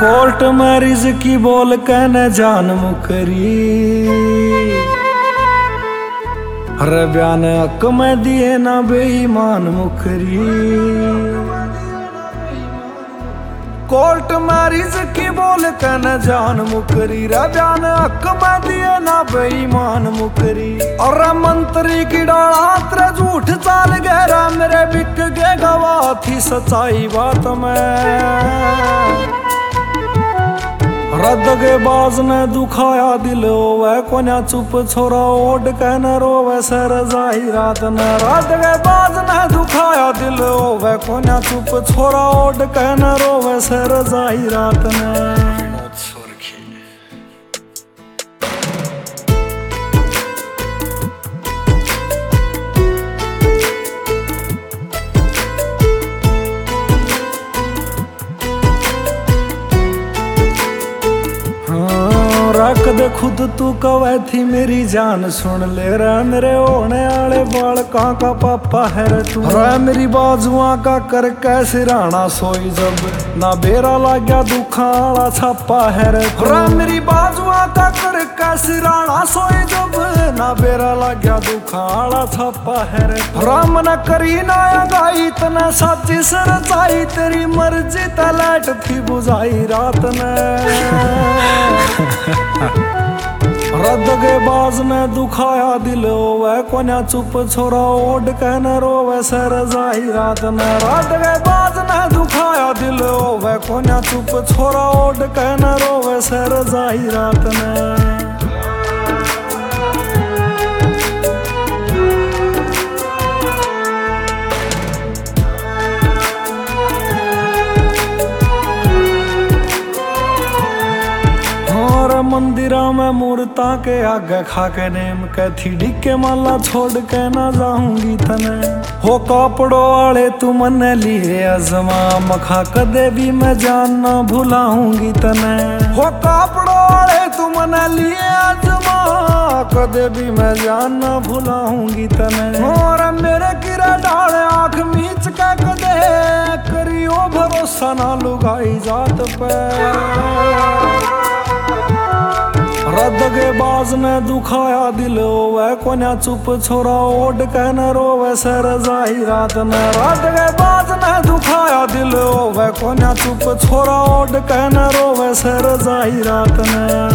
Court marriage की बोल के न जान मुकरी, हर बयान हक में दिए ना बेईमान मुकरी। कोर्ट मैरिज की बोल के न जान मुकरी, रे बयान हक में दिए ना बेईमान मुकरी। और मंत्री की डाला तेरे झूठ चाल गहरा, मेरे बिक के गवाह थी सच्चाई बात में। रद के बाज ने दुखाया दिल वह कोन्या चुप छोरा ओढ़ के न रोवे सर जाही रात न। रद के बाज ने दुखाया दिल वह कोन्या चुप छोरा ओढ़ के न रोवे सर जाही रात न। कदे खुद तू कवे थी मेरी जान सुन ले रे, मेरे होने वाले बालका का पापा है रे तू। रे मेरी बाजुआ का कर कैसे राणा सोई जब ना बेरा लाग्या दुखा वाला छापा है रे। रे मेरी बाजुआ का कर कैसे राणा सोई जब ना बेरा लाग्या दुखा वाला छापा है रे। राम न करी ना गाई तना साची सर चाई, तेरी मर्जी तलाट थी बुझाई रात ने। रद के बाज ने दुखाया दिल वह कोन्या चुप छोरा ओढ़ के न रोवे सर जाही रात न। रद के बाज ने दुखाया दिल वह कोन्या चुप छोरा ओढ़ के न रोवे सर जाही रात न। मंदिरा में मूर्ता के आगे खा के नेम के थी डिके माला छोड़ के ना जाऊंगी तने। हो कापड़ों वाले तू मने लिए अजमा मखा कदे भी मैं जान ना भुलाऊंगी तने। हो कापड़ों वाले तू मने लिए अजमा कदे भी मैं जान ना भुलाऊंगी तने। और मेरे किरा डाल आंख मीच के कदे करियो भरोसा ना लुगाई जात पे। रद के बाज ने दुखाया दिल वह कोन्या चुप छोरा ओढ़ के न रोवे सर जाही रात न। रद के बाज ने दुखाया दिल वह कोन्या चुप छोरा ओढ़ के न रोवे सर जाही रात न।